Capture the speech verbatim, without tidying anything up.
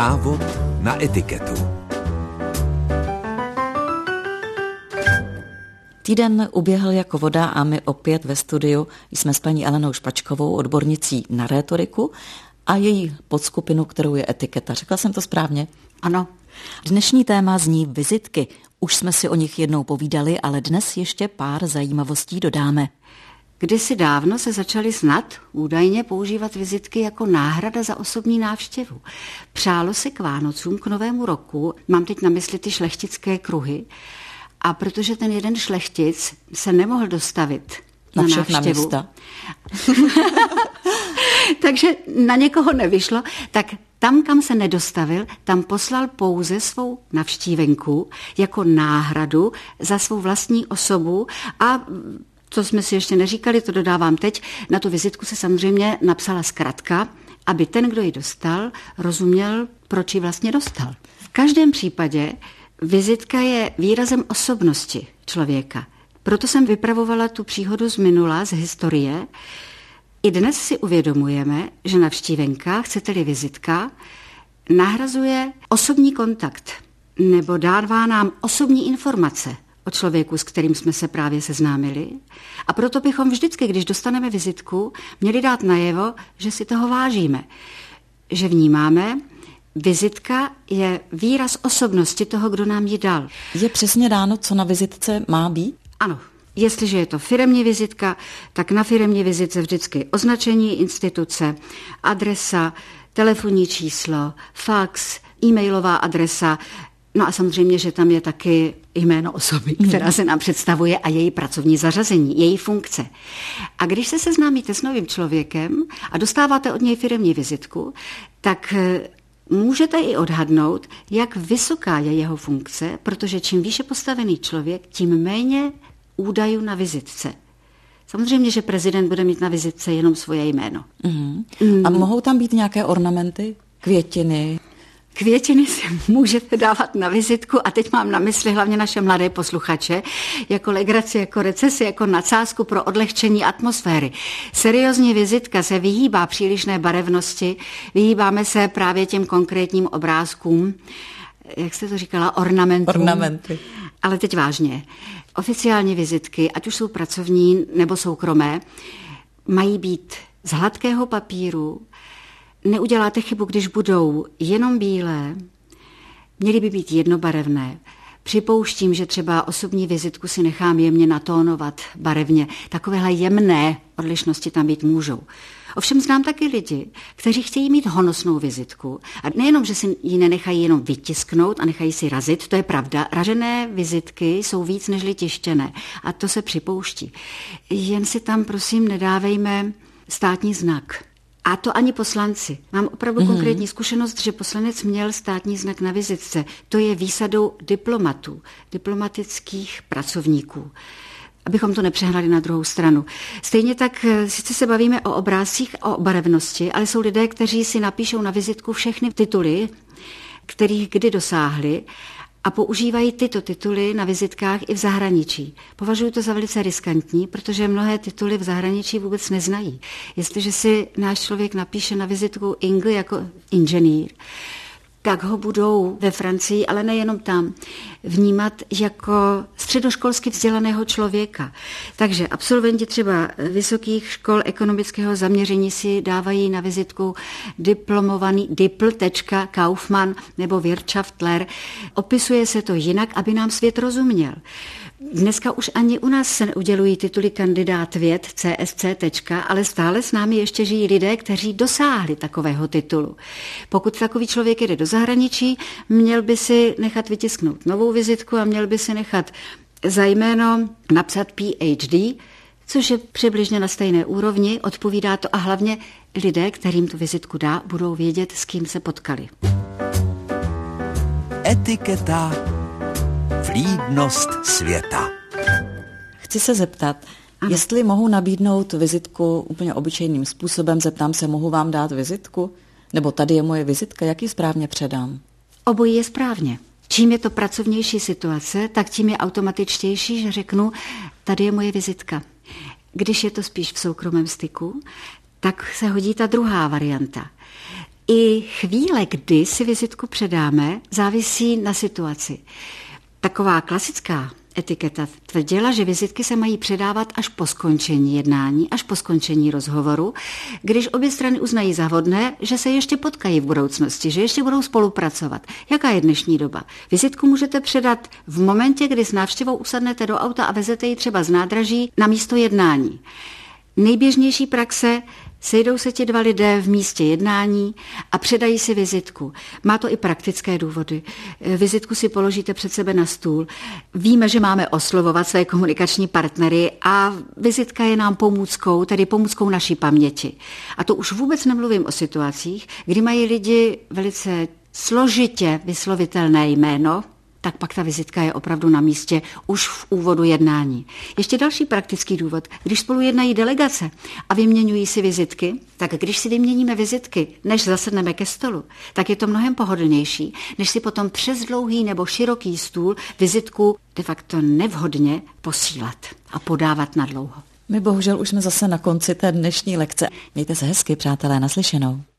Návod na etiketu. Týden uběhl jako voda a my opět ve studiu jsme s paní Alenou Špačkovou, odbornicí na rétoriku a její podskupinu, kterou je etiketa. Řekla jsem to správně? Ano. Dnešní téma zní vizitky. Už jsme si o nich jednou povídali, ale dnes ještě pár zajímavostí dodáme. Kdysi dávno se začaly snad údajně používat vizitky jako náhrada za osobní návštěvu. Přálo se k Vánocům, k Novému roku, mám teď na mysli ty šlechtické kruhy, a protože ten jeden šlechtic se nemohl dostavit na, na návštěvu, místa. takže na někoho nevyšlo, tak tam, kam se nedostavil, tam poslal pouze svou navštívenku jako náhradu za svou vlastní osobu a co jsme si ještě neříkali, to dodávám teď, na tu vizitku se samozřejmě napsala zkratka, aby ten, kdo ji dostal, rozuměl, proč ji vlastně dostal. V každém případě vizitka je výrazem osobnosti člověka. Proto jsem vypravovala tu příhodu z minula, z historie. I dnes si uvědomujeme, že navštívenka, chcete-li vizitka, nahrazuje osobní kontakt nebo dává nám osobní informace o člověku, s kterým jsme se právě seznámili. A proto bychom vždycky, když dostaneme vizitku, měli dát najevo, že si toho vážíme, že vnímáme. Vizitka je výraz osobnosti toho, kdo nám ji dal. Je přesně dáno, co na vizitce má být? Ano. Jestliže je to firemní vizitka, tak na firemní vizitce vždycky označení instituce, adresa, telefonní číslo, fax, e-mailová adresa, no a samozřejmě, že tam je taky jméno osoby, která se nám představuje a její pracovní zařazení, její funkce. A když se seznámíte s novým člověkem a dostáváte od něj firemní vizitku, tak můžete i odhadnout, jak vysoká je jeho funkce, protože čím výše postavený člověk, tím méně údajů na vizitce. Samozřejmě, že prezident bude mít na vizitce jenom svoje jméno. Mm. A mohou tam být nějaké ornamenty, květiny? Květiny si můžete dávat na vizitku a teď mám na mysli hlavně naše mladé posluchače, jako legraci, jako recesi, jako nadsázku pro odlehčení atmosféry. Seriózní vizitka se vyhýbá přílišné barevnosti, vyhýbáme se právě těm konkrétním obrázkům, jak jste to říkala, ornamentům. Ornamenty. Ale teď vážně. Oficiální vizitky, ať už jsou pracovní nebo soukromé, mají být z hladkého papíru. Neuděláte chybu, když budou jenom bílé, měly by být jednobarevné. Připouštím, že třeba osobní vizitku si nechám jemně natónovat barevně. Takovéhle jemné odlišnosti tam být můžou. Ovšem znám taky lidi, kteří chtějí mít honosnou vizitku. A nejenom, že si ji nenechají jenom vytisknout a nechají si razit, to je pravda. Ražené vizitky jsou víc nežli tištěné a to se připouští. Jen si tam prosím nedávejme státní znak. A to ani poslanci. Mám opravdu mm-hmm. konkrétní zkušenost, že poslanec měl státní znak na vizitce. To je výsadou diplomatů, diplomatických pracovníků. Abychom to nepřehnali na druhou stranu. Stejně tak sice se bavíme o obrázcích, o barevnosti, ale jsou lidé, kteří si napíšou na vizitku všechny tituly, kterých kdy dosáhli, a používají tyto tituly na vizitkách i v zahraničí. Považuji to za velice riskantní, protože mnohé tituly v zahraničí vůbec neznají. Jestliže si náš člověk napíše na vizitku Ingl jako inženýr, tak ho budou ve Francii, ale nejenom tam, vnímat jako středoškolsky vzdělaného člověka. Takže absolventi třeba vysokých škol ekonomického zaměření si dávají na vizitku diplomovaný dipl tečka Kaufmann nebo Wirtschaftler. Opisuje se to jinak, aby nám svět rozuměl. Dneska už ani u nás se neudělují tituly kandidát věd, C S C, ale stále s námi ještě žijí lidé, kteří dosáhli takového titulu. Pokud takový člověk jede do zahraničí, měl by si nechat vytisknout novou vizitku a měl by si nechat za jméno napsat P H D, což je přibližně na stejné úrovni, odpovídá to a hlavně lidé, kterým tu vizitku dá, budou vědět, s kým se potkali. Etiketa. Vlídnost světa. Chci se zeptat, ano. Jestli mohu nabídnout vizitku úplně obyčejným způsobem, zeptám se, mohu vám dát vizitku? Nebo tady je moje vizitka, jak ji správně předám? Obojí je správně. Čím je to pracovnější situace, tak tím je automatičtější, že řeknu, tady je moje vizitka. Když je to spíš v soukromém styku, tak se hodí ta druhá varianta. I chvíle, kdy si vizitku předáme, závisí na situaci. Taková klasická etiketa tvrdila, že vizitky se mají předávat až po skončení jednání, až po skončení rozhovoru, když obě strany uznají za vhodné, že se ještě potkají v budoucnosti, že ještě budou spolupracovat. Jaká je dnešní doba? Vizitku můžete předat v momentě, kdy s návštěvou usadnete do auta a vezete ji třeba z nádraží na místo jednání. Nejběžnější praxe: sejdou se ti dva lidé v místě jednání a předají si vizitku. Má to i praktické důvody. Vizitku si položíte před sebe na stůl. Víme, že máme oslovovat své komunikační partnery a vizitka je nám pomůckou, tedy pomůckou naší paměti. A to už vůbec nemluvím o situacích, kdy mají lidi velice složitě vyslovitelné jméno, tak pak ta vizitka je opravdu na místě už v úvodu jednání. Ještě další praktický důvod. Když spolu jednají delegace a vyměňují si vizitky, tak když si vyměníme vizitky, než zasedneme ke stolu, tak je to mnohem pohodlnější, než si potom přes dlouhý nebo široký stůl vizitku de facto nevhodně posílat a podávat na dlouho. My bohužel už jsme zase na konci té dnešní lekce. Mějte se hezky, přátelé, naslyšenou.